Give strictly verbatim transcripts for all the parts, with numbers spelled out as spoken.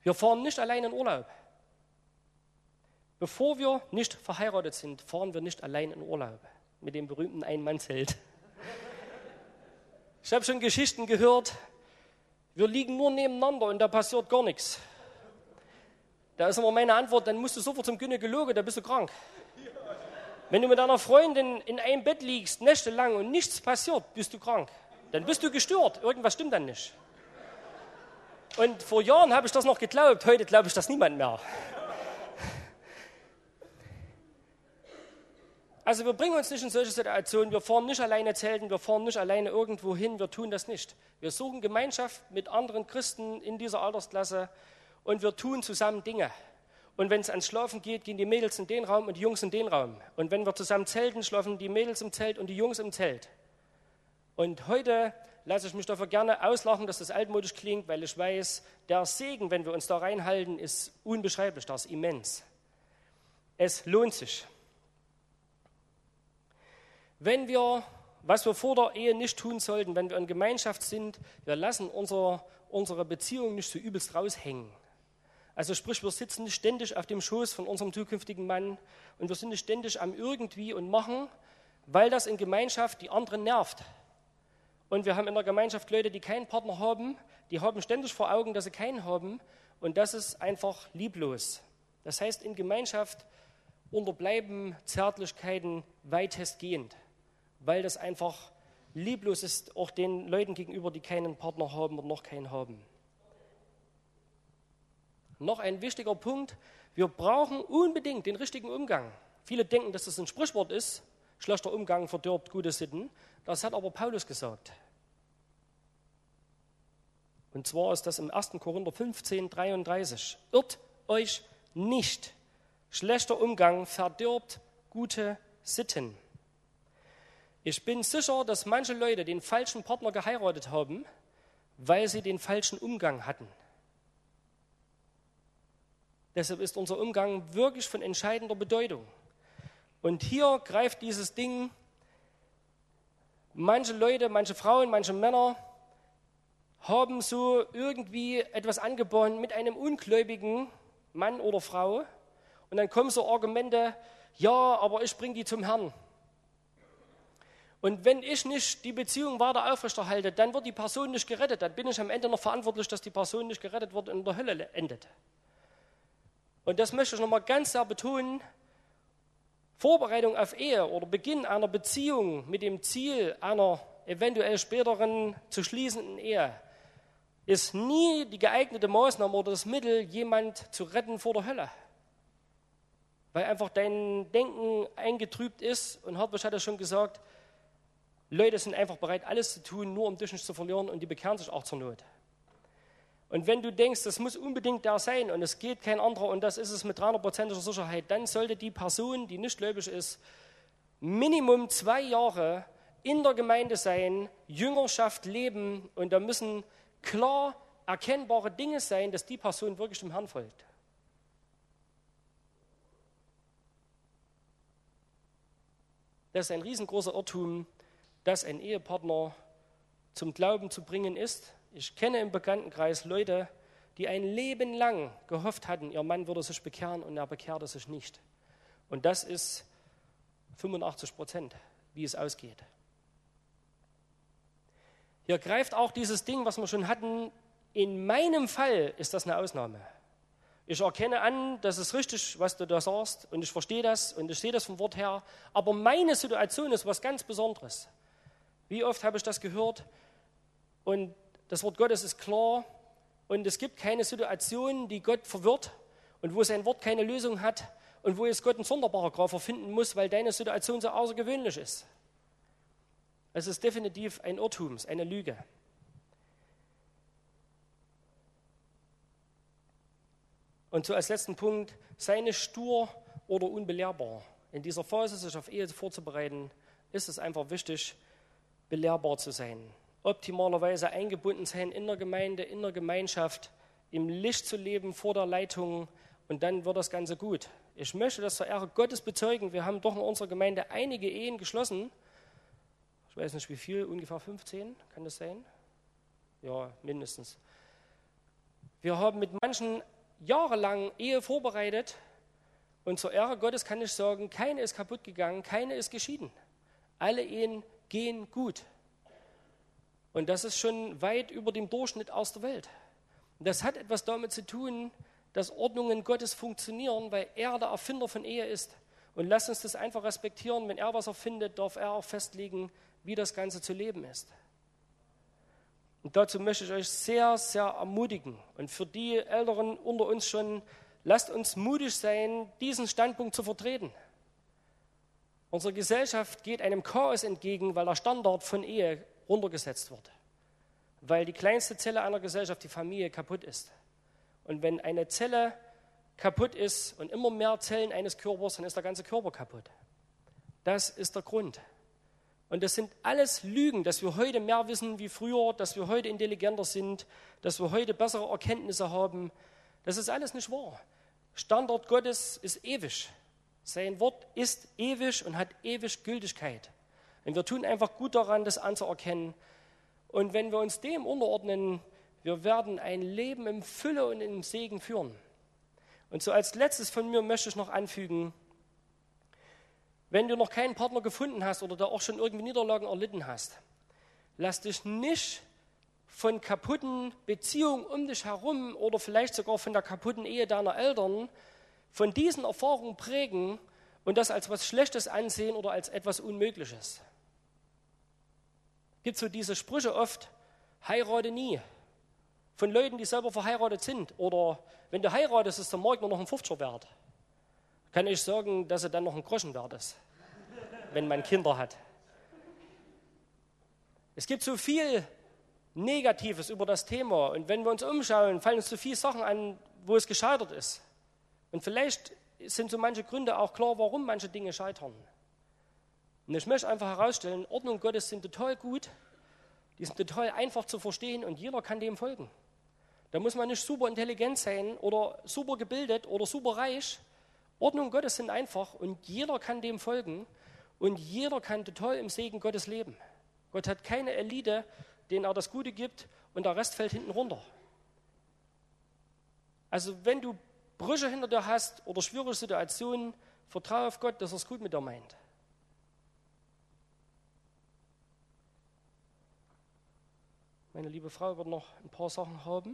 Wir fahren nicht allein in Urlaub. Bevor wir nicht verheiratet sind, fahren wir nicht allein in Urlaub mit dem berühmten Ein-Mann-Zelt. Ich habe schon Geschichten gehört, wir liegen nur nebeneinander und da passiert gar nichts. Da ist immer meine Antwort, dann musst du sofort zum Gynäkologe, da bist du krank. Wenn du mit deiner Freundin in einem Bett liegst, nächtelang und nichts passiert, bist du krank. Dann bist du gestört, irgendwas stimmt dann nicht. Und vor Jahren habe ich das noch geglaubt, heute glaube ich das niemand mehr. Also wir bringen uns nicht in solche Situationen, wir fahren nicht alleine zelten, wir fahren nicht alleine irgendwo hin, wir tun das nicht. Wir suchen Gemeinschaft mit anderen Christen in dieser Altersklasse und wir tun zusammen Dinge. Und wenn es ans Schlafen geht, gehen die Mädels in den Raum und die Jungs in den Raum. Und wenn wir zusammen zelten, schlafen die Mädels im Zelt und die Jungs im Zelt. Und heute lasse ich mich dafür gerne auslachen, dass das altmodisch klingt, weil ich weiß, der Segen, wenn wir uns da reinhalten, ist unbeschreiblich, das ist immens. Es lohnt sich. Wenn wir, was wir vor der Ehe nicht tun sollten, wenn wir in Gemeinschaft sind, wir lassen unser, unsere Beziehung nicht so übelst raushängen. Also sprich, wir sitzen nicht ständig auf dem Schoß von unserem zukünftigen Mann und wir sind nicht ständig am Irgendwie und machen, weil das in Gemeinschaft die anderen nervt. Und wir haben in der Gemeinschaft Leute, die keinen Partner haben, die haben ständig vor Augen, dass sie keinen haben und das ist einfach lieblos. Das heißt, in Gemeinschaft unterbleiben Zärtlichkeiten weitestgehend, weil das einfach lieblos ist, auch den Leuten gegenüber, die keinen Partner haben und noch keinen haben. Noch ein wichtiger Punkt, wir brauchen unbedingt den richtigen Umgang. Viele denken, dass das ein Sprichwort ist, schlechter Umgang verdirbt gute Sitten. Das hat aber Paulus gesagt. Und zwar ist das im ersten Korinther fünfzehn, dreiunddreißig. Irrt euch nicht, schlechter Umgang verdirbt gute Sitten. Ich bin sicher, dass manche Leute den falschen Partner geheiratet haben, weil sie den falschen Umgang hatten. Deshalb ist unser Umgang wirklich von entscheidender Bedeutung. Und hier greift dieses Ding, manche Leute, manche Frauen, manche Männer haben so irgendwie etwas angeboren mit einem ungläubigen Mann oder Frau. Und dann kommen so Argumente, ja, aber ich bringe die zum Herrn. Und wenn ich nicht die Beziehung weiter aufrechterhalte, dann wird die Person nicht gerettet. Dann bin ich am Ende noch verantwortlich, dass die Person nicht gerettet wird und in der Hölle endet. Und das möchte ich nochmal ganz sehr betonen. Vorbereitung auf Ehe oder Beginn einer Beziehung mit dem Ziel einer eventuell späteren zu schließenden Ehe ist nie die geeignete Maßnahme oder das Mittel, jemand zu retten vor der Hölle. Weil einfach dein Denken eingetrübt ist und Hartwig hat es schon gesagt, Leute sind einfach bereit, alles zu tun, nur um dich nicht zu verlieren und die bekehren sich auch zur Not. Und wenn du denkst, das muss unbedingt der sein und es geht kein anderer und das ist es mit dreihundertprozentiger Sicherheit, dann sollte die Person, die nicht gläubig ist, Minimum zwei Jahre in der Gemeinde sein, Jüngerschaft leben und da müssen klar erkennbare Dinge sein, dass die Person wirklich dem Herrn folgt. Das ist ein riesengroßer Irrtum, dass ein Ehepartner zum Glauben zu bringen ist. Ich kenne im Bekanntenkreis Leute, die ein Leben lang gehofft hatten, ihr Mann würde sich bekehren und er bekehrte sich nicht. Und das ist fünfundachtzig Prozent, wie es ausgeht. Hier greift auch dieses Ding, was wir schon hatten, in meinem Fall ist das eine Ausnahme. Ich erkenne an, das ist richtig, was du da sagst und ich verstehe das und ich sehe das vom Wort her, aber meine Situation ist was ganz Besonderes. Wie oft habe ich das gehört und das Wort Gottes ist klar und es gibt keine Situation, die Gott verwirrt und wo sein Wort keine Lösung hat und wo jetzt Gott einen Sonderparagraph erfinden muss, weil deine Situation so außergewöhnlich ist. Es ist definitiv ein Irrtum, eine Lüge. Und so als letzten Punkt, sei nicht stur oder unbelehrbar. In dieser Phase, sich auf Ehe vorzubereiten, ist es einfach wichtig, belehrbar zu sein. Optimalerweise eingebunden sein in der Gemeinde, in der Gemeinschaft, im Licht zu leben vor der Leitung und dann wird das Ganze gut. Ich möchte das zur Ehre Gottes bezeugen. Wir haben doch in unserer Gemeinde einige Ehen geschlossen. Ich weiß nicht wie viel, ungefähr fünfzehn, kann das sein? Ja, mindestens. Wir haben mit manchen jahrelang Ehe vorbereitet und zur Ehre Gottes kann ich sagen, keine ist kaputt gegangen, keine ist geschieden. Alle Ehen gehen gut. Und das ist schon weit über dem Durchschnitt aus der Welt. Und das hat etwas damit zu tun, dass Ordnungen Gottes funktionieren, weil er der Erfinder von Ehe ist. Und lasst uns das einfach respektieren. Wenn er was erfindet, darf er auch festlegen, wie das Ganze zu leben ist. Und dazu möchte ich euch sehr, sehr ermutigen. Und für die Älteren unter uns schon, lasst uns mutig sein, diesen Standpunkt zu vertreten. Unsere Gesellschaft geht einem Chaos entgegen, weil der Standard von Ehe runtergesetzt wird. Weil die kleinste Zelle einer Gesellschaft, die Familie, kaputt ist. Und wenn eine Zelle kaputt ist und immer mehr Zellen eines Körpers, dann ist der ganze Körper kaputt. Das ist der Grund. Und das sind alles Lügen, dass wir heute mehr wissen wie früher, dass wir heute intelligenter sind, dass wir heute bessere Erkenntnisse haben. Das ist alles nicht wahr. Standard Gottes ist ewig. Sein Wort ist ewig und hat ewig Gültigkeit. Und wir tun einfach gut daran, das anzuerkennen. Und wenn wir uns dem unterordnen, wir werden ein Leben im Fülle und im Segen führen. Und so als letztes von mir möchte ich noch anfügen, wenn du noch keinen Partner gefunden hast oder da auch schon irgendwie Niederlagen erlitten hast, lass dich nicht von kaputten Beziehungen um dich herum oder vielleicht sogar von der kaputten Ehe deiner Eltern von diesen Erfahrungen prägen und das als was Schlechtes ansehen oder als etwas Unmögliches. Es gibt so diese Sprüche oft, heirate nie, von Leuten, die selber verheiratet sind. Oder wenn du heiratest, ist der Markt nur noch ein Fünfziger wert. Kann ich sagen, dass er dann noch ein Groschen wert ist, wenn man Kinder hat. Es gibt so viel Negatives über das Thema. Und wenn wir uns umschauen, fallen uns so viele Sachen an, wo es gescheitert ist. Und vielleicht sind so manche Gründe auch klar, warum manche Dinge scheitern. Und ich möchte einfach herausstellen, Ordnung Gottes sind total gut, die sind total einfach zu verstehen und jeder kann dem folgen. Da muss man nicht super intelligent sein oder super gebildet oder super reich. Ordnung Gottes sind einfach und jeder kann dem folgen und jeder kann total im Segen Gottes leben. Gott hat keine Elite, denen er das Gute gibt und der Rest fällt hinten runter. Also wenn du Brüche hinter dir hast oder schwierige Situationen, vertraue auf Gott, dass er es gut mit dir meint. Meine liebe Frau wird noch ein paar Sachen haben.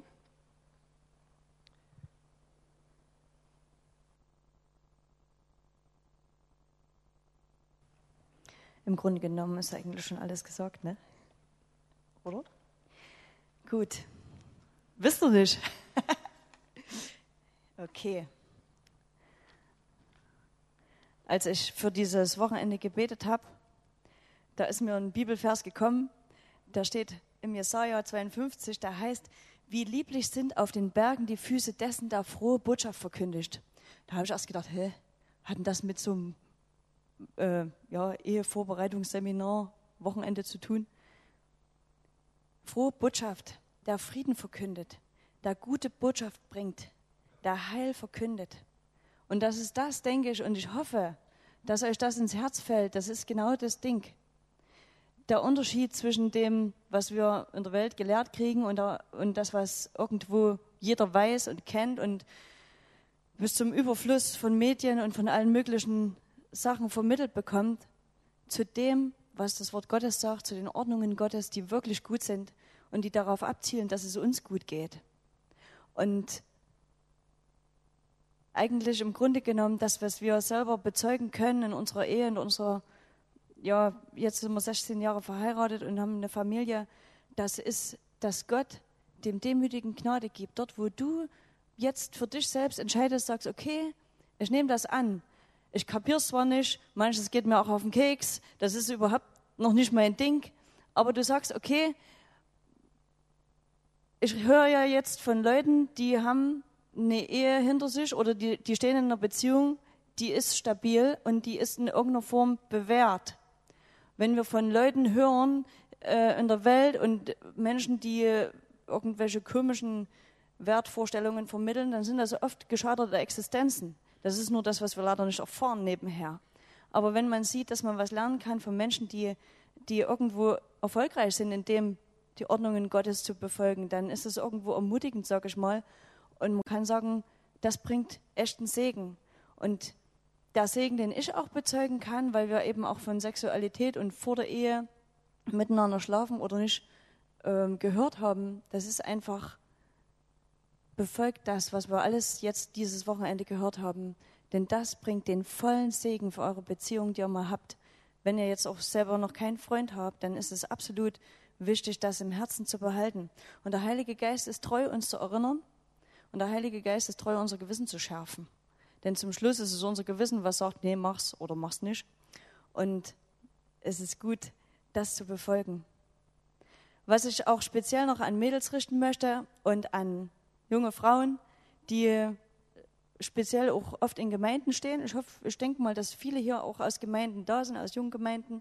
Im Grunde genommen ist eigentlich schon alles gesagt, ne? Oder? Gut. Wisst ihr nicht? Okay. Als ich für dieses Wochenende gebetet habe, da ist mir ein Bibelvers gekommen, da steht im Jesaja zweiundfünfzig, da heißt, wie lieblich sind auf den Bergen die Füße dessen, der frohe Botschaft verkündigt. Da habe ich erst gedacht, hä, hat denn das mit so einem äh, ja, Ehevorbereitungsseminar, Wochenende zu tun? Frohe Botschaft, der Frieden verkündet, der gute Botschaft bringt, der Heil verkündet. Und das ist das, denke ich, und ich hoffe, dass euch das ins Herz fällt. Das ist genau das Ding. Der Unterschied zwischen dem, was wir in der Welt gelehrt kriegen und, der, und das, was irgendwo jeder weiß und kennt und bis zum Überfluss von Medien und von allen möglichen Sachen vermittelt bekommt, zu dem, was das Wort Gottes sagt, zu den Ordnungen Gottes, die wirklich gut sind und die darauf abzielen, dass es uns gut geht. Und eigentlich im Grunde genommen das, was wir selber bezeugen können in unserer Ehe, in unserer, ja, jetzt sind wir sechzehn Jahre verheiratet und haben eine Familie, das ist, dass Gott dem Demütigen Gnade gibt. Dort, wo du jetzt für dich selbst entscheidest, sagst, okay, ich nehme das an. Ich kapiere es zwar nicht, manches geht mir auch auf den Keks, das ist überhaupt noch nicht mein Ding, aber du sagst, okay, ich höre ja jetzt von Leuten, die haben eine Ehe hinter sich oder die, die stehen in einer Beziehung, die ist stabil und die ist in irgendeiner Form bewährt. Wenn wir von Leuten hören äh, in der Welt und Menschen, die irgendwelche komischen Wertvorstellungen vermitteln, dann sind das oft gescheiterte Existenzen. Das ist nur das, was wir leider nicht erfahren nebenher. Aber wenn man sieht, dass man was lernen kann von Menschen, die, die irgendwo erfolgreich sind in dem, die Ordnungen Gottes zu befolgen, dann ist es irgendwo ermutigend, sage ich mal. Und man kann sagen, das bringt echten Segen. Und der Segen, den ich auch bezeugen kann, weil wir eben auch von Sexualität und vor der Ehe miteinander schlafen oder nicht ähm, gehört haben, das ist einfach, befolgt das, was wir alles jetzt dieses Wochenende gehört haben. Denn das bringt den vollen Segen für eure Beziehung, die ihr mal habt. Wenn ihr jetzt auch selber noch keinen Freund habt, dann ist es absolut wichtig, das im Herzen zu behalten. Und der Heilige Geist ist treu, uns zu erinnern. Und der Heilige Geist ist treu, unser Gewissen zu schärfen. Denn zum Schluss ist es unser Gewissen, was sagt, nee, mach's oder mach's nicht. Und es ist gut, das zu befolgen. Was ich auch speziell noch an Mädels richten möchte und an junge Frauen, die speziell auch oft in Gemeinden stehen. Ich hoffe, ich denke mal, dass viele hier auch aus Gemeinden da sind, aus jungen Gemeinden.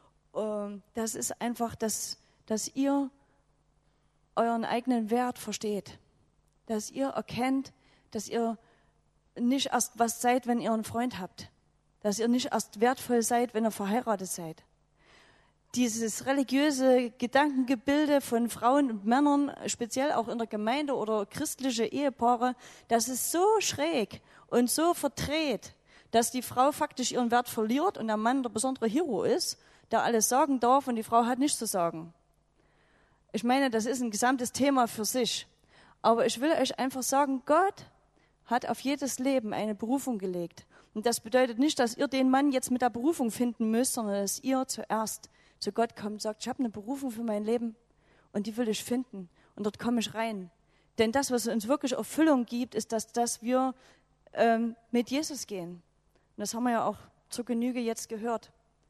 Das ist einfach, dass, dass ihr euren eigenen Wert versteht. Dass ihr erkennt, dass ihr nicht erst was seid, wenn ihr einen Freund habt. Dass ihr nicht erst wertvoll seid, wenn ihr verheiratet seid. Dieses religiöse Gedankengebilde von Frauen und Männern, speziell auch in der Gemeinde oder christliche Ehepaare, das ist so schräg und so verdreht, dass die Frau faktisch ihren Wert verliert und der Mann der besondere Hero ist, der alles sagen darf und die Frau hat nichts zu sagen. Ich meine, das ist ein gesamtes Thema für sich. Aber ich will euch einfach sagen, Gott hat auf jedes Leben eine Berufung gelegt. Und das bedeutet nicht, dass ihr den Mann jetzt mit der Berufung finden müsst, sondern dass ihr zuerst zu Gott kommt und sagt, ich habe eine Berufung für mein Leben und die will ich finden und dort komme ich rein. Denn das, was uns wirklich Erfüllung gibt, ist, dass, dass wir ähm, mit Jesus gehen. Und das haben wir ja auch zur Genüge jetzt gehört.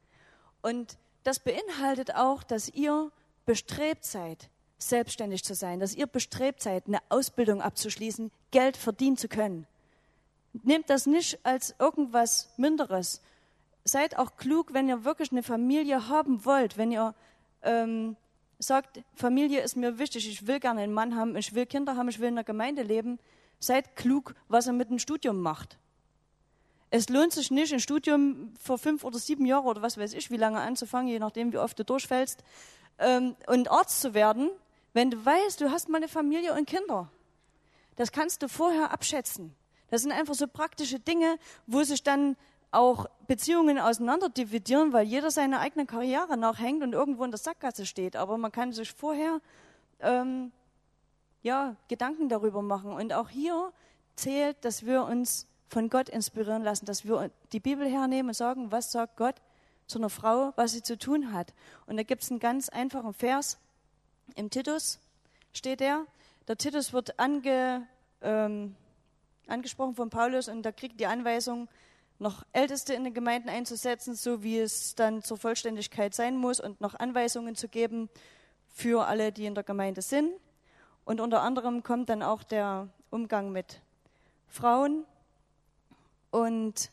Und das beinhaltet auch, dass ihr bestrebt seid, selbstständig zu sein, dass ihr bestrebt seid, eine Ausbildung abzuschließen, Geld verdienen zu können. Nehmt das nicht als irgendwas Minderes. Seid auch klug, wenn ihr wirklich eine Familie haben wollt, wenn ihr ähm, sagt, Familie ist mir wichtig, ich will gerne einen Mann haben, ich will Kinder haben, ich will in der Gemeinde leben. Seid klug, was ihr mit dem Studium macht. Es lohnt sich nicht, ein Studium für fünf oder sieben Jahre oder was weiß ich, wie lange anzufangen, je nachdem, wie oft du durchfällst, ähm, und Arzt zu werden, wenn du weißt, du hast mal eine Familie und Kinder. Das kannst du vorher abschätzen. Das sind einfach so praktische Dinge, wo sich dann auch Beziehungen auseinanderdividieren, weil jeder seine eigene Karriere nachhängt und irgendwo in der Sackgasse steht. Aber man kann sich vorher ähm, ja, Gedanken darüber machen. Und auch hier zählt, dass wir uns von Gott inspirieren lassen, dass wir die Bibel hernehmen und sagen, was sagt Gott zu einer Frau, was sie zu tun hat. Und da gibt es einen ganz einfachen Vers, im Titus steht der. Der Titus wird ange, ähm, angesprochen von Paulus und da kriegt die Anweisung, noch Älteste in den Gemeinden einzusetzen, so wie es dann zur Vollständigkeit sein muss und noch Anweisungen zu geben für alle, die in der Gemeinde sind. Und unter anderem kommt dann auch der Umgang mit Frauen. Und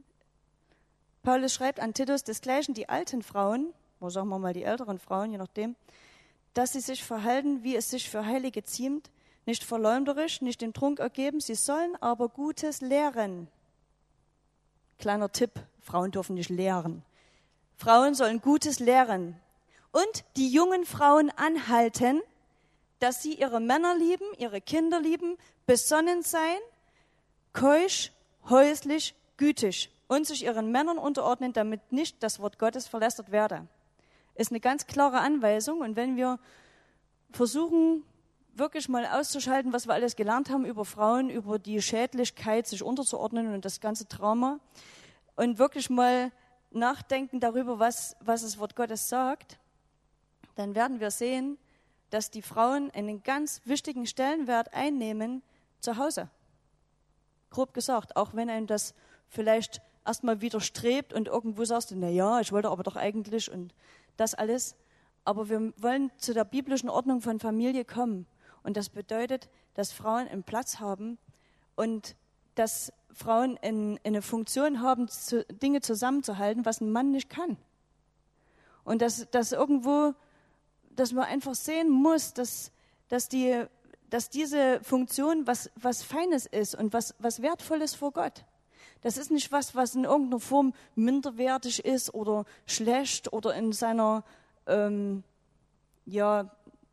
Paulus schreibt an Titus desgleichen die alten Frauen, oder sagen wir mal die älteren Frauen, je nachdem, dass sie sich verhalten, wie es sich für Heilige ziemt, nicht verleumderisch, nicht dem Trunk ergeben, sie sollen aber Gutes lehren. Kleiner Tipp, Frauen dürfen nicht lehren. Frauen sollen Gutes lehren. Und die jungen Frauen anhalten, dass sie ihre Männer lieben, ihre Kinder lieben, besonnen sein, keusch, häuslich, gütig und sich ihren Männern unterordnen, damit nicht das Wort Gottes verlästert werde. Ist eine ganz klare Anweisung. Und wenn wir versuchen, wirklich mal auszuschalten, was wir alles gelernt haben über Frauen, über die Schädlichkeit, sich unterzuordnen und das ganze Trauma und wirklich mal nachdenken darüber, was, was das Wort Gottes sagt, dann werden wir sehen, dass die Frauen einen ganz wichtigen Stellenwert einnehmen zu Hause. Grob gesagt, auch wenn einem das vielleicht erstmal widerstrebt und irgendwo sagst du, na ja, ich wollte aber doch eigentlich und das alles. Aber wir wollen zu der biblischen Ordnung von Familie kommen. Und das bedeutet, dass Frauen einen Platz haben und dass Frauen in, eine Funktion haben, zu, Dinge zusammenzuhalten, was ein Mann nicht kann. Und dass, dass irgendwo, dass man einfach sehen muss, dass, dass, die, dass diese Funktion was, was Feines ist und was, was Wertvolles vor Gott. Das ist nicht was, was in irgendeiner Form minderwertig ist oder schlecht oder in seiner, ähm, ja,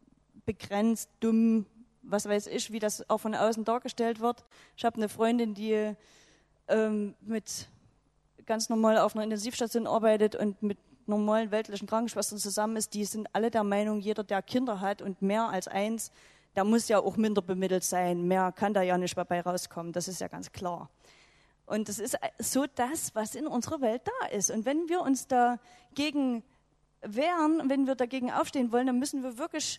begrenzt, dumm, was weiß ich, wie das auch von außen dargestellt wird. Ich habe eine Freundin, die ähm, mit ganz normal auf einer Intensivstation arbeitet und mit normalen weltlichen Krankenschwestern zusammen ist. Die sind alle der Meinung, jeder, der Kinder hat und mehr als eins, der muss ja auch minder bemittelt sein. Mehr kann da ja nicht dabei rauskommen, das ist ja ganz klar. Und das ist so das, was in unserer Welt da ist. Und wenn wir uns dagegen wehren, wenn wir dagegen aufstehen wollen, dann müssen wir wirklich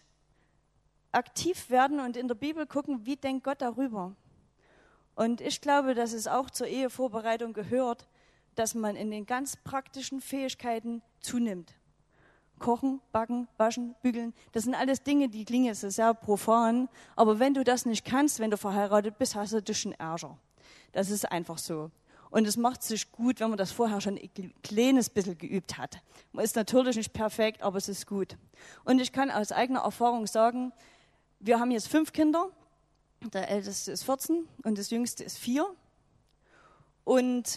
aktiv werden und in der Bibel gucken, wie denkt Gott darüber. Und ich glaube, dass es auch zur Ehevorbereitung gehört, dass man in den ganz praktischen Fähigkeiten zunimmt. Kochen, backen, waschen, bügeln, das sind alles Dinge, die klingen jetzt sehr profan, aber wenn du das nicht kannst, wenn du verheiratet bist, hast du dich schon Ärger. Das ist einfach so. Und es macht sich gut, wenn man das vorher schon ein kleines bisschen geübt hat. Man ist natürlich nicht perfekt, aber es ist gut. Und ich kann aus eigener Erfahrung sagen, wir haben jetzt fünf Kinder. Der älteste ist vierzehn und das jüngste ist vier. Und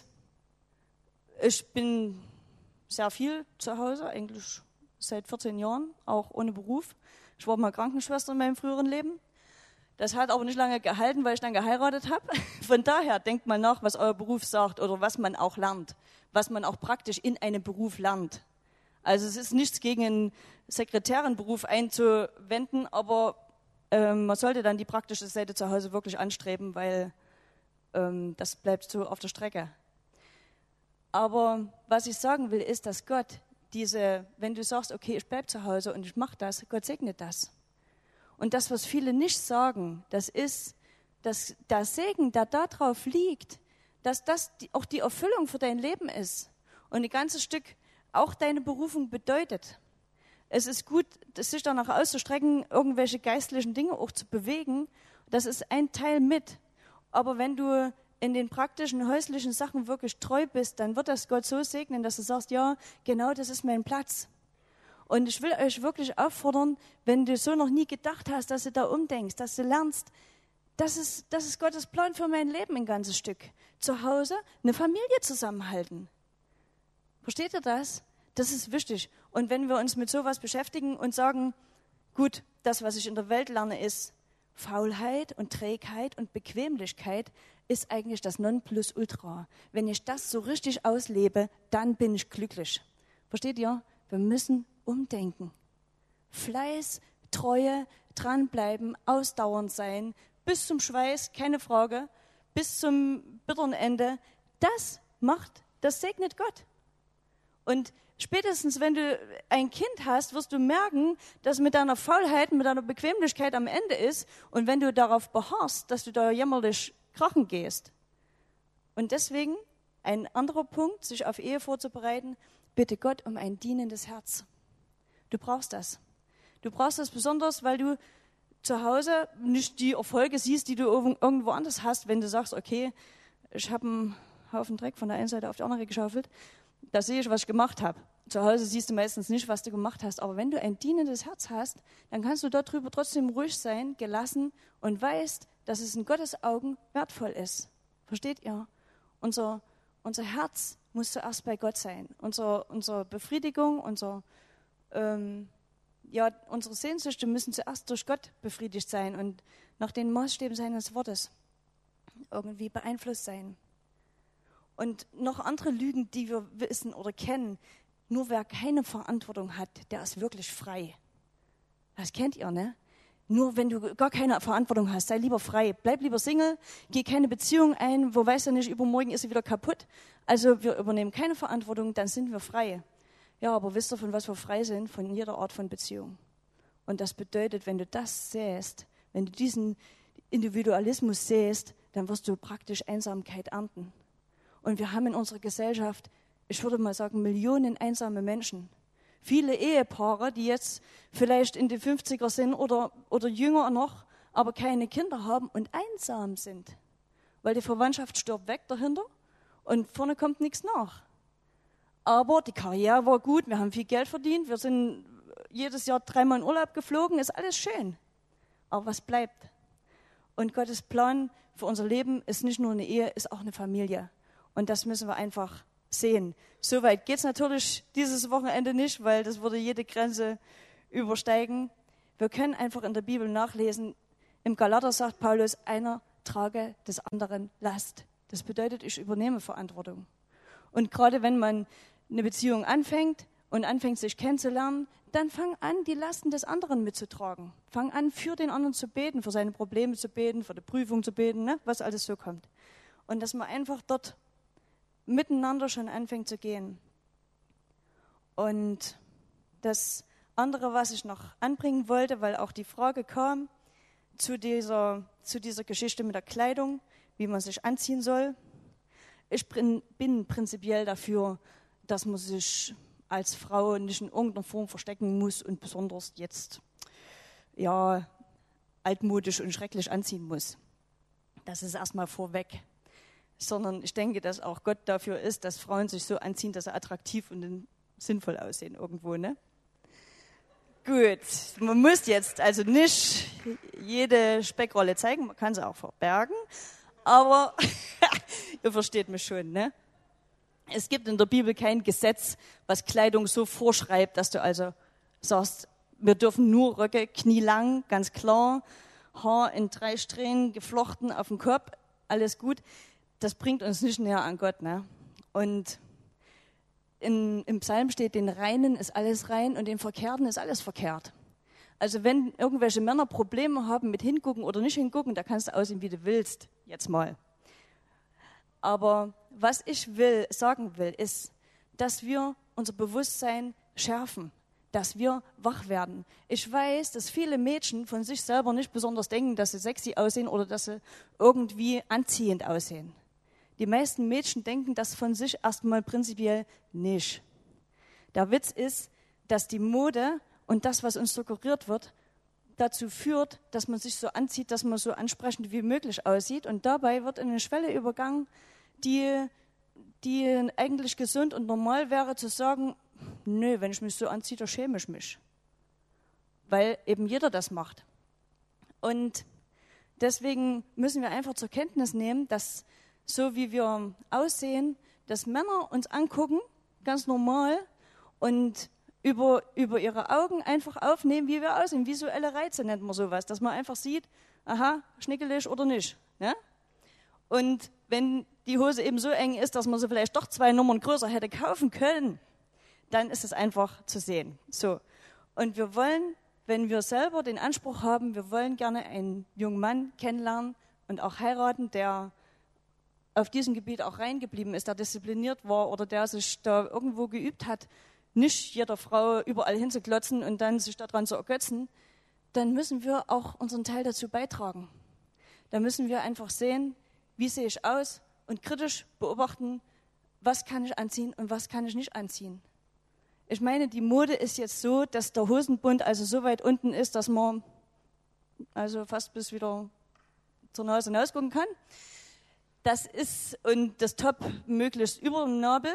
ich bin sehr viel zu Hause, eigentlich seit vierzehn Jahren, auch ohne Beruf. Ich war mal Krankenschwester in meinem früheren Leben. Das hat aber nicht lange gehalten, weil ich dann geheiratet habe. Von daher denkt mal nach, was euer Beruf sagt oder was man auch lernt, was man auch praktisch in einem Beruf lernt. Also es ist nichts gegen einen Sekretärenberuf einzuwenden, aber ähm, man sollte dann die praktische Seite zu Hause wirklich anstreben, weil ähm, das bleibt so auf der Strecke. Aber was ich sagen will, ist, dass Gott diese, wenn du sagst, okay, ich bleibe zu Hause und ich mache das, Gott segnet das. Und das, was viele nicht sagen, das ist, dass der Segen, der da drauf liegt, dass das die, auch die Erfüllung für dein Leben ist und ein ganzes Stück auch deine Berufung bedeutet. Es ist gut, sich danach auszustrecken, irgendwelche geistlichen Dinge auch zu bewegen. Das ist ein Teil mit. Aber wenn du in den praktischen, häuslichen Sachen wirklich treu bist, dann wird das Gott so segnen, dass du sagst, ja, genau das ist mein Platz. Und ich will euch wirklich auffordern, wenn du so noch nie gedacht hast, dass du da umdenkst, dass du lernst, das ist, das ist Gottes Plan für mein Leben ein ganzes Stück. Zu Hause eine Familie zusammenhalten. Versteht ihr das? Das ist wichtig. Und wenn wir uns mit sowas beschäftigen und sagen, gut, das, was ich in der Welt lerne, ist Faulheit und Trägheit und Bequemlichkeit, ist eigentlich das Nonplusultra. Wenn ich das so richtig auslebe, dann bin ich glücklich. Versteht ihr? Wir müssen umdenken. Fleiß, Treue, dranbleiben, ausdauernd sein, bis zum Schweiß, keine Frage, bis zum bitteren Ende. Das macht, das segnet Gott. Und spätestens, wenn du ein Kind hast, wirst du merken, dass mit deiner Faulheit, mit deiner Bequemlichkeit am Ende ist. Und wenn du darauf beharrst, dass du da jämmerlich krachen gehst. Und deswegen ein anderer Punkt, sich auf Ehe vorzubereiten, bitte Gott um ein dienendes Herz. Du brauchst das. Du brauchst das besonders, weil du zu Hause nicht die Erfolge siehst, die du irgendwo anders hast, wenn du sagst, okay, ich habe einen Haufen Dreck von der einen Seite auf die andere geschaufelt, da sehe ich, was ich gemacht habe. Zu Hause siehst du meistens nicht, was du gemacht hast, aber wenn du ein dienendes Herz hast, dann kannst du darüber trotzdem ruhig sein, gelassen und weißt, dass es in Gottes Augen wertvoll ist. Versteht ihr? Unser, unser Herz muss zuerst bei Gott sein. Unser, unsere Befriedigung, unser, ähm, ja, unsere Sehnsüchte müssen zuerst durch Gott befriedigt sein und nach den Maßstäben seines Wortes irgendwie beeinflusst sein. Und noch andere Lügen, die wir wissen oder kennen, nur wer keine Verantwortung hat, der ist wirklich frei. Das kennt ihr, ne? Nur wenn du gar keine Verantwortung hast, sei lieber frei. Bleib lieber Single, geh keine Beziehung ein, wo weißt du nicht, übermorgen ist sie wieder kaputt. Also wir übernehmen keine Verantwortung, dann sind wir frei. Ja, aber wisst ihr, von was wir frei sind? Von jeder Art von Beziehung. Und das bedeutet, wenn du das sähst, wenn du diesen Individualismus sähst, dann wirst du praktisch Einsamkeit ernten. Und wir haben in unserer Gesellschaft, ich würde mal sagen, Millionen einsame Menschen. Viele Ehepaare, die jetzt vielleicht in die fünfziger sind oder, oder jünger noch, aber keine Kinder haben und einsam sind. Weil die Verwandtschaft stirbt weg dahinter und vorne kommt nichts nach. Aber die Karriere war gut, wir haben viel Geld verdient, wir sind jedes Jahr dreimal in Urlaub geflogen, ist alles schön. Aber was bleibt? Und Gottes Plan für unser Leben ist nicht nur eine Ehe, ist auch eine Familie. Und das müssen wir einfach sehen. Soweit geht es natürlich dieses Wochenende nicht, weil das würde jede Grenze übersteigen. Wir können einfach in der Bibel nachlesen, im Galater sagt Paulus, einer trage des anderen Last. Das bedeutet, ich übernehme Verantwortung. Und gerade wenn man eine Beziehung anfängt und anfängt, sich kennenzulernen, dann fang an, die Lasten des anderen mitzutragen. Fang an, für den anderen zu beten, für seine Probleme zu beten, für die Prüfung zu beten, ne? Was alles so kommt. Und dass man einfach dort miteinander schon anfängt zu gehen. Und das andere, was ich noch anbringen wollte, weil auch die Frage kam zu dieser, zu dieser Geschichte mit der Kleidung, wie man sich anziehen soll. Ich bin, bin prinzipiell dafür, dass man sich als Frau nicht in irgendeiner Form verstecken muss und besonders jetzt ja, altmodisch und schrecklich anziehen muss. Das ist erstmal vorweg. Sondern ich denke, dass auch Gott dafür ist, dass Frauen sich so anziehen, dass sie attraktiv und sinnvoll aussehen irgendwo, ne? Gut, man muss jetzt also nicht jede Speckrolle zeigen, man kann sie auch verbergen, aber ihr versteht mich schon, ne? Es gibt in der Bibel kein Gesetz, was Kleidung so vorschreibt, dass du also sagst, wir dürfen nur Röcke, knielang, ganz klar, Haar in drei Strähnen geflochten auf dem Kopf, alles gut. Das bringt uns nicht näher an Gott, ne? Und in, im Psalm steht, den Reinen ist alles rein und den Verkehrten ist alles verkehrt. Also wenn irgendwelche Männer Probleme haben mit hingucken oder nicht hingucken, da kannst du aussehen, wie du willst, jetzt mal. Aber was ich will, sagen will, ist, dass wir unser Bewusstsein schärfen, dass wir wach werden. Ich weiß, dass viele Mädchen von sich selber nicht besonders denken, dass sie sexy aussehen oder dass sie irgendwie anziehend aussehen. Die meisten Mädchen denken das von sich erstmal prinzipiell nicht. Der Witz ist, dass die Mode und das, was uns suggeriert wird, dazu führt, dass man sich so anzieht, dass man so ansprechend wie möglich aussieht. Und dabei wird eine Schwelle übergangen, die, die eigentlich gesund und normal wäre, zu sagen, nö, wenn ich mich so anziehe, dann schäme ich mich. Weil eben jeder das macht. Und deswegen müssen wir einfach zur Kenntnis nehmen, dass so wie wir aussehen, dass Männer uns angucken, ganz normal, und über, über ihre Augen einfach aufnehmen, wie wir aussehen. Visuelle Reize nennt man sowas, dass man einfach sieht, aha, schnickelig oder nicht. Ne? Und wenn die Hose eben so eng ist, dass man sie vielleicht doch zwei Nummern größer hätte kaufen können, dann ist es einfach zu sehen. So. Und wir wollen, wenn wir selber den Anspruch haben, wir wollen gerne einen jungen Mann kennenlernen und auch heiraten, der auf diesem Gebiet auch reingeblieben ist, der diszipliniert war oder der sich da irgendwo geübt hat, nicht jeder Frau überall hinzuklotzen und dann sich daran zu ergötzen, dann müssen wir auch unseren Teil dazu beitragen. Da müssen wir einfach sehen, wie sehe ich aus und kritisch beobachten, was kann ich anziehen und was kann ich nicht anziehen. Ich meine, die Mode ist jetzt so, dass der Hosenbund also so weit unten ist, dass man also fast bis wieder zur Nase hinausgucken kann. Das ist, und das Top möglichst über dem Nabel.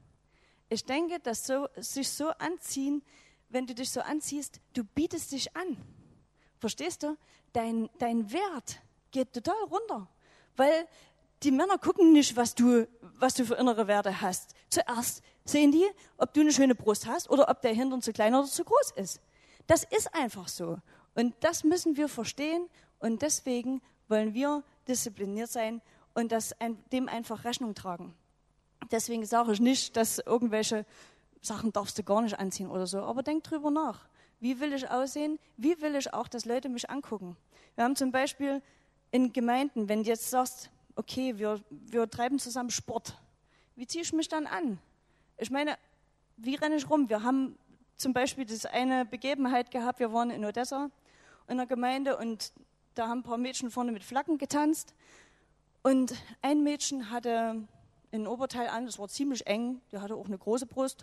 Ich denke, dass so, sich so anziehen, wenn du dich so anziehst, du bietest dich an. Verstehst du? Dein, dein Wert geht total runter. Weil die Männer gucken nicht, was du, was du für innere Werte hast. Zuerst sehen die, ob du eine schöne Brust hast oder ob der Hintern zu klein oder zu groß ist. Das ist einfach so. Und das müssen wir verstehen. Und deswegen wollen wir diszipliniert sein und das ein, dem einfach Rechnung tragen. Deswegen sage ich nicht, dass irgendwelche Sachen darfst du gar nicht anziehen oder so, aber denk drüber nach. Wie will ich aussehen? Wie will ich auch, dass Leute mich angucken? Wir haben zum Beispiel in Gemeinden, wenn du jetzt sagst, okay, wir, wir treiben zusammen Sport, wie ziehe ich mich dann an? Ich meine, wie renne ich rum? Wir haben zum Beispiel das eine Begebenheit gehabt, wir waren in Odessa in der Gemeinde und da haben ein paar Mädchen vorne mit Flaggen getanzt. Und ein Mädchen hatte ein Oberteil an, das war ziemlich eng, die hatte auch eine große Brust.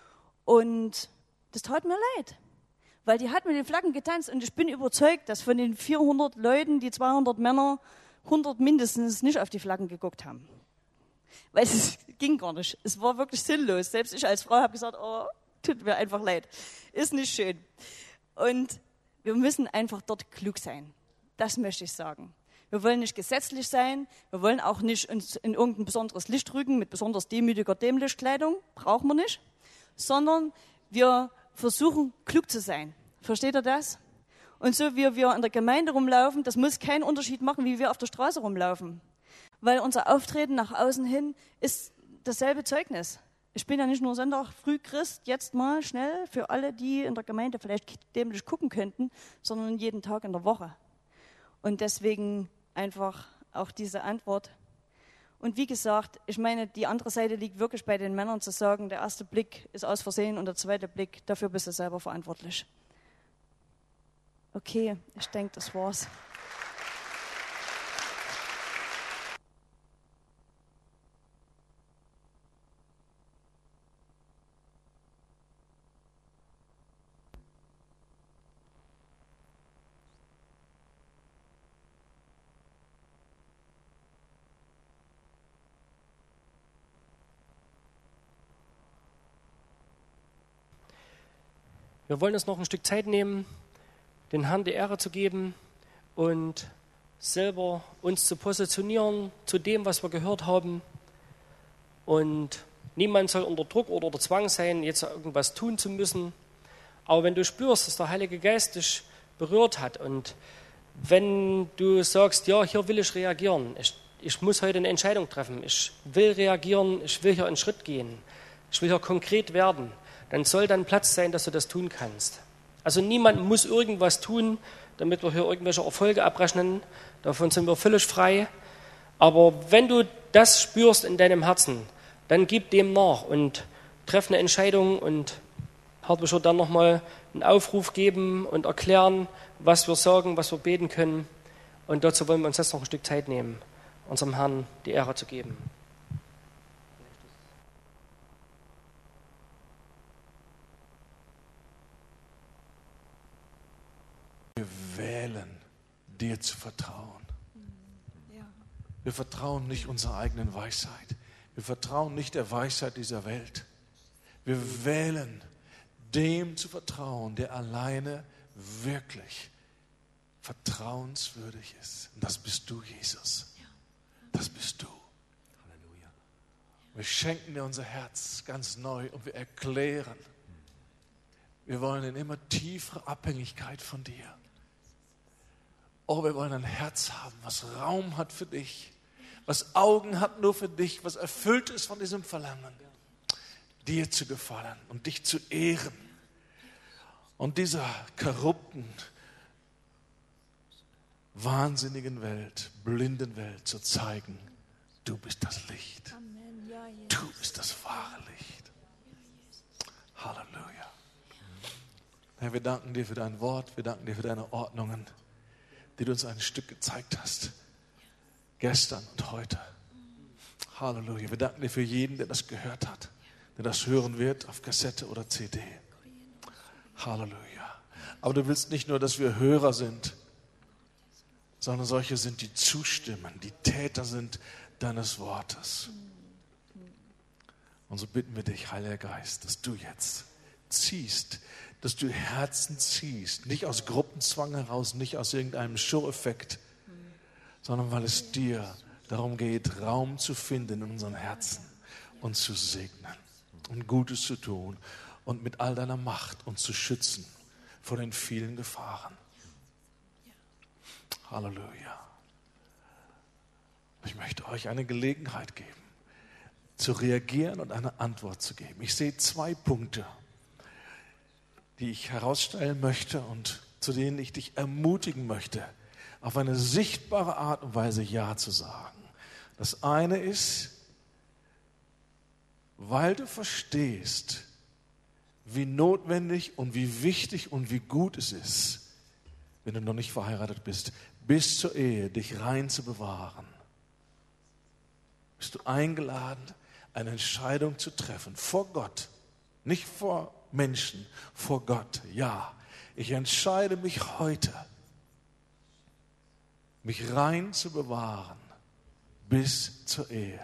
Und das tat mir leid, weil die hat mit den Flaggen getanzt und ich bin überzeugt, dass von den vierhundert Leuten, die zweihundert Männer, hundert mindestens nicht auf die Flaggen geguckt haben. Weil es ging gar nicht, es war wirklich sinnlos. Selbst ich als Frau habe gesagt, oh, tut mir einfach leid, ist nicht schön. Und wir müssen einfach dort klug sein, das möchte ich sagen. Wir wollen nicht gesetzlich sein, wir wollen auch nicht uns in irgendein besonderes Licht rücken mit besonders demütiger Dämlichkleidung, brauchen wir nicht, sondern wir versuchen klug zu sein. Versteht ihr das? Und so wie wir in der Gemeinde rumlaufen, das muss keinen Unterschied machen, wie wir auf der Straße rumlaufen. Weil unser Auftreten nach außen hin ist dasselbe Zeugnis. Ich bin ja nicht nur Sonntag früh Christ, jetzt mal schnell für alle, die in der Gemeinde vielleicht dämlich gucken könnten, sondern jeden Tag in der Woche. Und deswegen einfach auch diese Antwort. Und wie gesagt, ich meine, die andere Seite liegt wirklich bei den Männern zu sagen, der erste Blick ist aus Versehen und der zweite Blick, dafür bist du selber verantwortlich. Okay, ich denke, das war's. Wir wollen uns noch ein Stück Zeit nehmen, den Herrn die Ehre zu geben und selber uns zu positionieren zu dem, was wir gehört haben. Und niemand soll unter Druck oder unter Zwang sein, jetzt irgendwas tun zu müssen. Aber wenn du spürst, dass der Heilige Geist dich berührt hat und wenn du sagst, ja, hier will ich reagieren, ich, ich muss heute eine Entscheidung treffen, ich will reagieren, ich will hier einen Schritt gehen, ich will hier konkret werden, dann soll dann Platz sein, dass du das tun kannst. Also niemand muss irgendwas tun, damit wir hier irgendwelche Erfolge abrechnen. Davon sind wir völlig frei. Aber wenn du das spürst in deinem Herzen, dann gib dem nach und treff eine Entscheidung und Hartwig wird dann nochmal einen Aufruf geben und erklären, was wir sagen, was wir beten können. Und dazu wollen wir uns jetzt noch ein Stück Zeit nehmen, unserem Herrn die Ehre zu geben. Wir wählen, dir zu vertrauen. Wir vertrauen nicht unserer eigenen Weisheit. Wir vertrauen nicht der Weisheit dieser Welt. Wir wählen, dem zu vertrauen, der alleine wirklich vertrauenswürdig ist. Und das bist du, Jesus. Das bist du. Halleluja. Wir schenken dir unser Herz ganz neu und wir erklären, wir wollen in immer tiefere Abhängigkeit von dir. Oh, wir wollen ein Herz haben, was Raum hat für dich, was Augen hat nur für dich, was erfüllt ist von diesem Verlangen, dir zu gefallen und dich zu ehren und dieser korrupten, wahnsinnigen Welt, blinden Welt zu zeigen, du bist das Licht. Du bist das wahre Licht. Halleluja. Herr, wir danken dir für dein Wort, wir danken dir für deine Ordnungen, die du uns ein Stück gezeigt hast, gestern und heute. Halleluja. Wir danken dir für jeden, der das gehört hat, der das hören wird auf Kassette oder C D. Halleluja. Aber du willst nicht nur, dass wir Hörer sind, sondern solche sind, die zustimmen, die Täter sind deines Wortes. Und so bitten wir dich, Heiliger Geist, dass du jetzt ziehst, dass du Herzen ziehst, nicht aus Gruppenzwang heraus, nicht aus irgendeinem Show-Effekt, sondern weil es dir darum geht, Raum zu finden in unseren Herzen und zu segnen und Gutes zu tun und mit all deiner Macht uns zu schützen vor den vielen Gefahren. Halleluja. Ich möchte euch eine Gelegenheit geben, zu reagieren und eine Antwort zu geben. Ich sehe zwei Punkte, die ich herausstellen möchte und zu denen ich dich ermutigen möchte, auf eine sichtbare Art und Weise Ja zu sagen. Das eine ist, weil du verstehst, wie notwendig und wie wichtig und wie gut es ist, wenn du noch nicht verheiratet bist, bis zur Ehe dich rein zu bewahren. Bist du eingeladen, eine Entscheidung zu treffen vor Gott, nicht vor Menschen, vor Gott. Ja, ich entscheide mich heute, mich rein zu bewahren bis zur Ehe.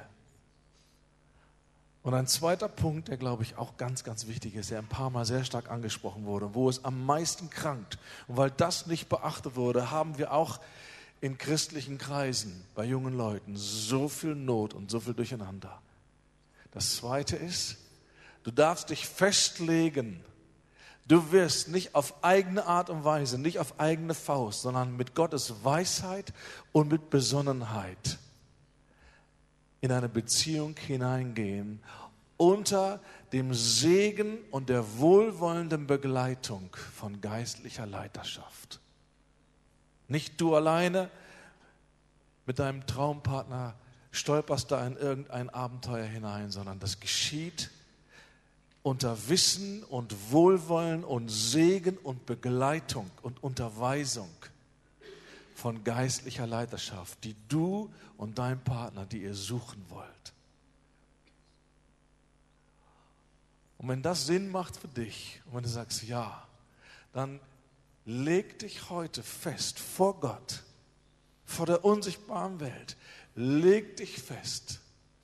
Und ein zweiter Punkt, der glaube ich auch ganz, ganz wichtig ist, der ein paar Mal sehr stark angesprochen wurde, wo es am meisten krankt. Und weil das nicht beachtet wurde, haben wir auch in christlichen Kreisen, bei jungen Leuten, so viel Not und so viel Durcheinander. Das zweite ist, du darfst dich festlegen, Du wirst nicht auf eigene Art und Weise, nicht auf eigene Faust, sondern mit Gottes Weisheit und mit Besonnenheit in eine Beziehung hineingehen, unter dem Segen und der wohlwollenden Begleitung von geistlicher Leiterschaft. Nicht du alleine mit deinem Traumpartner stolperst da in irgendein Abenteuer hinein, sondern das geschieht unter Wissen und Wohlwollen und Segen und Begleitung und Unterweisung von geistlicher Leiterschaft, die du und dein Partner, die ihr suchen wollt. Und wenn das Sinn macht für dich und wenn du sagst, ja, dann leg dich heute fest vor Gott, vor der unsichtbaren Welt. Leg dich fest.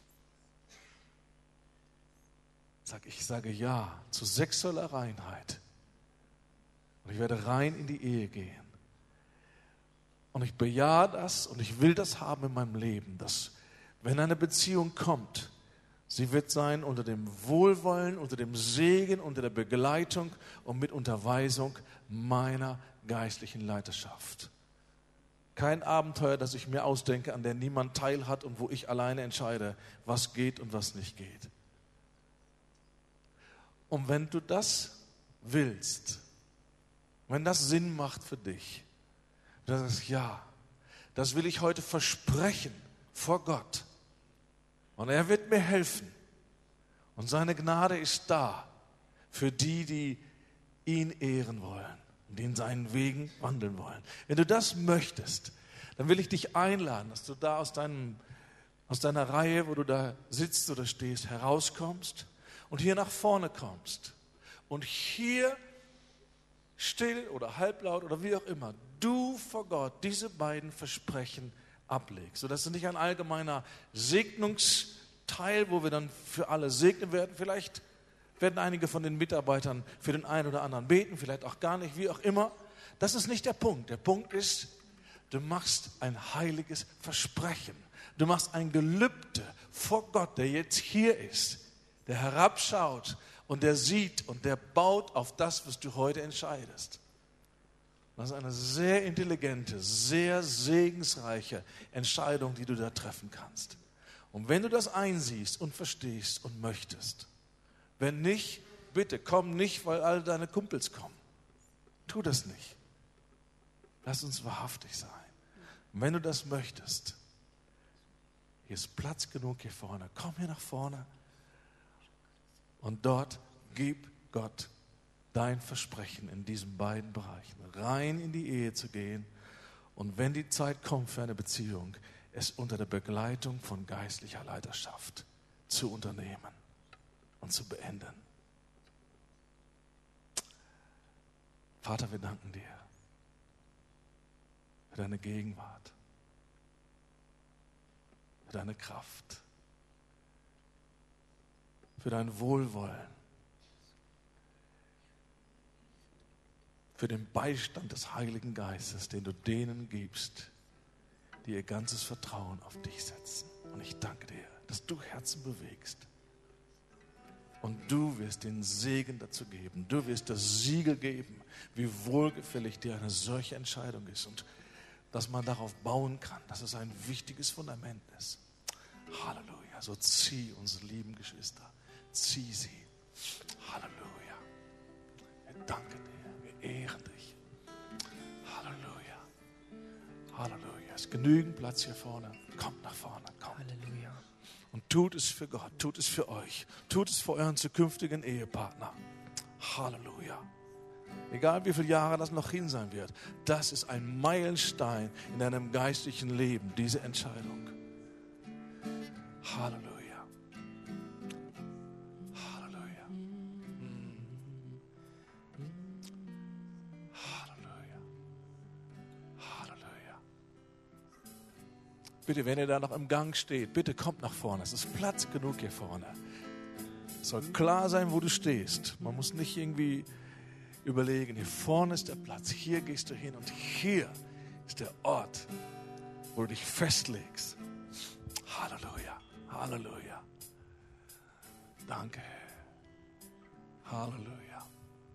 Sag, ich sage ja zu sexueller Reinheit. Und ich werde rein in die Ehe gehen. Und ich bejahe das und ich will das haben in meinem Leben, dass wenn eine Beziehung kommt, sie wird sein unter dem Wohlwollen, unter dem Segen, unter der Begleitung und mit Unterweisung meiner geistlichen Leiterschaft. Kein Abenteuer, das ich mir ausdenke, an dem niemand teilhat und wo ich alleine entscheide, was geht und was nicht geht. Und wenn du das willst, wenn das Sinn macht für dich, dann sagst du, ja, das will ich heute versprechen vor Gott. Und er wird mir helfen. Und seine Gnade ist da für die, die ihn ehren wollen und in seinen Wegen wandeln wollen. Wenn du das möchtest, dann will ich dich einladen, dass du da aus, deinem, aus deiner Reihe, wo du da sitzt oder stehst, herauskommst und hier nach vorne kommst. Und hier still oder halblaut oder wie auch immer, du vor Gott diese beiden Versprechen ablegst, sodass es nicht ein allgemeiner Segnungsteil, wo wir dann für alle segnen werden. Vielleicht werden einige von den Mitarbeitern für den einen oder anderen beten, vielleicht auch gar nicht, wie auch immer. Das ist nicht der Punkt. Der Punkt ist, du machst ein heiliges Versprechen. Du machst ein Gelübde vor Gott, der jetzt hier ist, der herabschaut und der sieht und der baut auf das, was du heute entscheidest. Das ist eine sehr intelligente, sehr segensreiche Entscheidung, die du da treffen kannst. Und wenn du das einsiehst und verstehst und möchtest, wenn nicht, bitte komm nicht, weil alle deine Kumpels kommen. Tu das nicht. Lass uns wahrhaftig sein. Und wenn du das möchtest, hier ist Platz genug hier vorne. Komm hier nach vorne und dort gib Gott dein Versprechen in diesen beiden Bereichen, rein in die Ehe zu gehen und wenn die Zeit kommt für eine Beziehung, es unter der Begleitung von geistlicher Leiterschaft zu unternehmen und zu beenden. Vater, wir danken dir für deine Gegenwart, für deine Kraft, für dein Wohlwollen, für den Beistand des Heiligen Geistes, den du denen gibst, die ihr ganzes Vertrauen auf dich setzen. Und ich danke dir, dass du Herzen bewegst. Und du wirst den Segen dazu geben. Du wirst das Siegel geben, wie wohlgefällig dir eine solche Entscheidung ist. Und dass man darauf bauen kann, dass es ein wichtiges Fundament ist. Halleluja. So zieh unsere lieben Geschwister. Zieh sie. Halleluja. Wir danken dir. Wir ehren dich. Halleluja. Halleluja. Es ist genügend Platz hier vorne. Kommt nach vorne. Kommt. Halleluja. Und tut es für Gott. Tut es für euch. Tut es für euren zukünftigen Ehepartner. Halleluja. Egal wie viele Jahre das noch hin sein wird. Das ist ein Meilenstein in deinem geistlichen Leben. Diese Entscheidung. Halleluja. Bitte, wenn ihr da noch im Gang steht, bitte kommt nach vorne. Es ist Platz genug hier vorne. Es soll klar sein, wo du stehst. Man muss nicht irgendwie überlegen, hier vorne ist der Platz, hier gehst du hin und hier ist der Ort, wo du dich festlegst. Halleluja, Halleluja. Danke. Halleluja.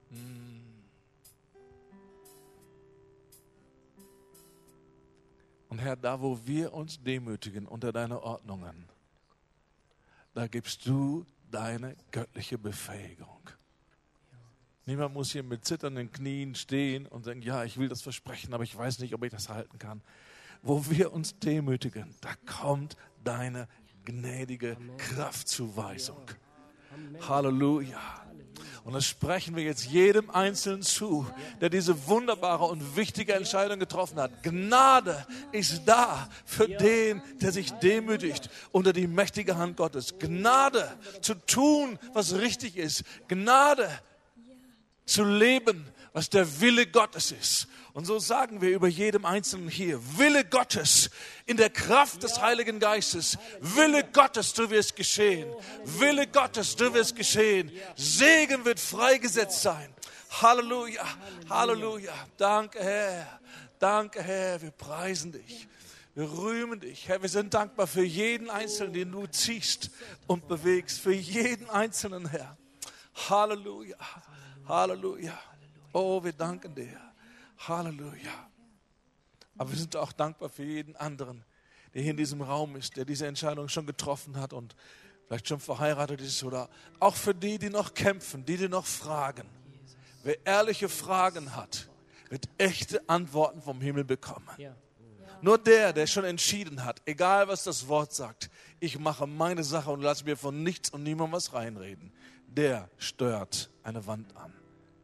Und Herr, da wo wir uns demütigen unter deine Ordnungen, da gibst du deine göttliche Befähigung. Niemand muss hier mit zitternden Knien stehen und sagen, ja, ich will das versprechen, aber ich weiß nicht, ob ich das halten kann. Wo wir uns demütigen, da kommt deine gnädige Kraftzuweisung. Halleluja. Und das sprechen wir jetzt jedem Einzelnen zu, der diese wunderbare und wichtige Entscheidung getroffen hat. Gnade ist da für den, der sich demütigt unter die mächtige Hand Gottes. Gnade zu tun, was richtig ist. Gnade zu leben, was der Wille Gottes ist. Und so sagen wir über jedem Einzelnen hier, Wille Gottes in der Kraft des Heiligen Geistes. Wille Gottes, du wirst geschehen. Wille Gottes, du wirst geschehen. Segen wird freigesetzt sein. Halleluja, Halleluja. Danke, Herr. Danke, Herr. Wir preisen dich. Wir rühmen dich. Herr, wir sind dankbar für jeden Einzelnen, den du ziehst und bewegst. Für jeden Einzelnen, Herr. Halleluja, Halleluja. Oh, wir danken dir. Halleluja. Aber wir sind auch dankbar für jeden anderen, der hier in diesem Raum ist, der diese Entscheidung schon getroffen hat und vielleicht schon verheiratet ist oder auch für die, die noch kämpfen, die, die noch fragen. Wer ehrliche Fragen hat, wird echte Antworten vom Himmel bekommen. Nur der, der schon entschieden hat, egal was das Wort sagt, ich mache meine Sache und lasse mir von nichts und niemandem was reinreden, der steuert eine Wand an.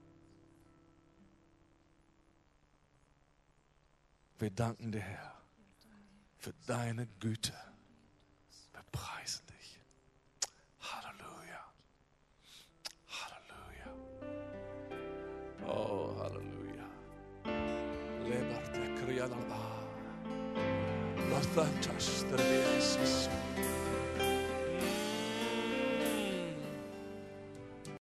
Wir danken dir, Herr, für deine Güte. Wir preisen dich. Halleluja. Halleluja. Oh, Halleluja. Lebarte krialala. Latantas terbiasis.